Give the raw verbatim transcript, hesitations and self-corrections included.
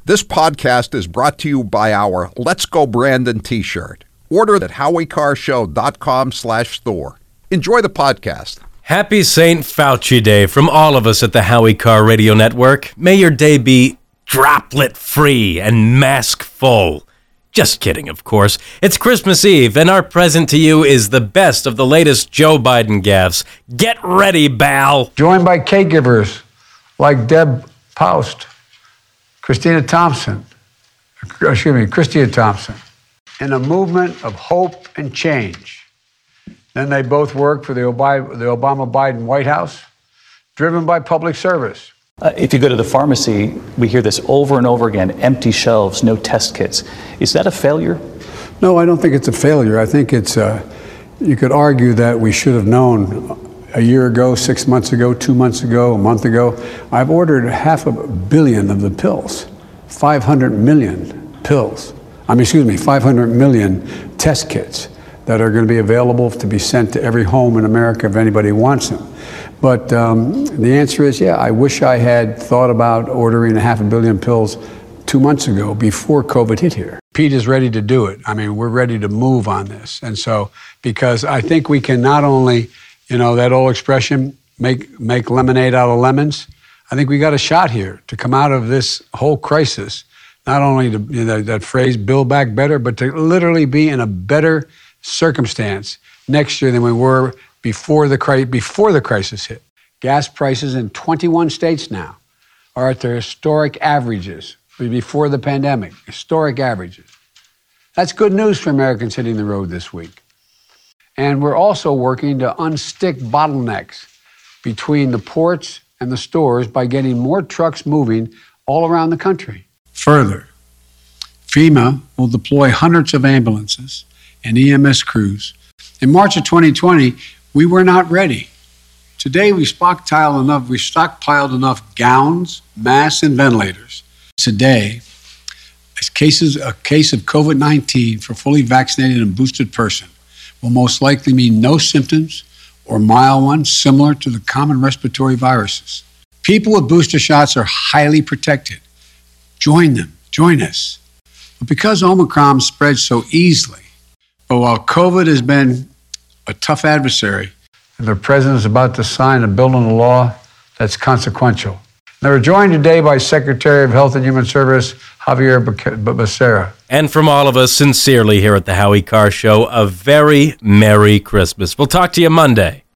This podcast is brought to you by our Let's Go Brandon t-shirt. Order at howie car show dot com slash store. Enjoy the podcast. Happy Saint Fauci Day from all of us at the Howie Car Radio Network. May your day be droplet-free and mask-full. Just kidding, of course. It's Christmas Eve, and our present to you is the best of the latest Joe Biden gaffes. Get ready, Bal. Joined by caregivers like Deb Paust, Christina Thompson, excuse me, Christina Thompson, in a movement of hope and change. Then they both worked for the Obama-Biden White House, driven by public service. Uh, if you go to the pharmacy, we hear this over and over again, empty shelves, no test kits. Is that a failure? No, I don't think it's a failure. I think it's, uh, you could argue that we should have known a year ago, six months ago, two months ago, a month ago. I've ordered half a billion of the pills, five hundred million pills. I mean, excuse me, five hundred million test kits that are going to be available to be sent to every home in America if anybody wants them. But um, the answer is, yeah, I wish I had thought about ordering a half a billion pills two months ago before COVID hit here. Pete is ready to do it. I mean, we're ready to move on this. And so, because I think we can not only, you know, that old expression, make make lemonade out of lemons, I think we got a shot here to come out of this whole crisis, not only to, you know, that phrase, build back better, but to literally be in a better circumstance next year than we were before the cri- before the crisis hit. Gas prices in twenty-one states now are at their historic averages before the pandemic, historic averages. That's good news for Americans hitting the road this week. And we're also working to unstick bottlenecks between the ports and the stores by getting more trucks moving all around the country. Further, FEMA will deploy hundreds of ambulances and E M S crews. In March of twenty twenty, we were not ready. Today, we stockpiled enough, we stockpiled enough gowns, masks, and ventilators. Today, a, cases, a case of COVID nineteen for fully vaccinated and boosted person will most likely mean no symptoms or mild ones similar to the common respiratory viruses. People with booster shots are highly protected. Join them, join us. But because Omicron spreads so easily, but while COVID has been a tough adversary, and the president is about to sign a bill into law that's consequential. They were joined today by Secretary of Health and Human Service, Javier Becerra. And from all of us, sincerely here at the Howie Carr Show, a very Merry Christmas. We'll talk to you Monday.